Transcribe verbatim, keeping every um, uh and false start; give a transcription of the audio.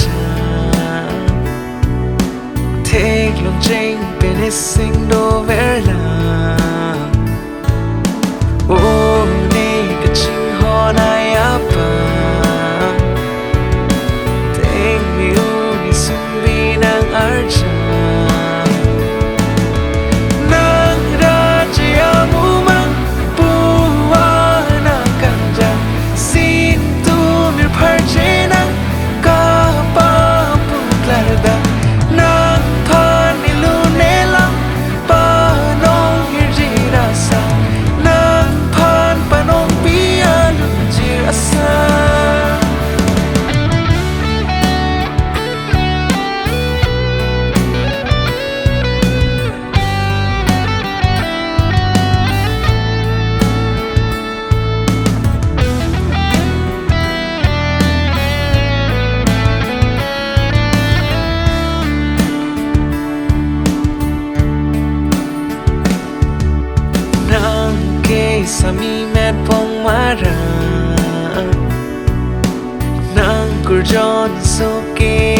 cha thế lòng tranh bên hết sinh đô vẽ là ô này cái chinh hoa này áp thế yêu đi sung bi nàng ở cha nàng ra chỉ amu mang bua nàng càng già xin tu mir phar che nàng ka pa pu klarda nàng phan ilu ne lam pa nong hirji rasa nàng phan pa nong pia lu ji asa sami met pong mara nang kurjon so ke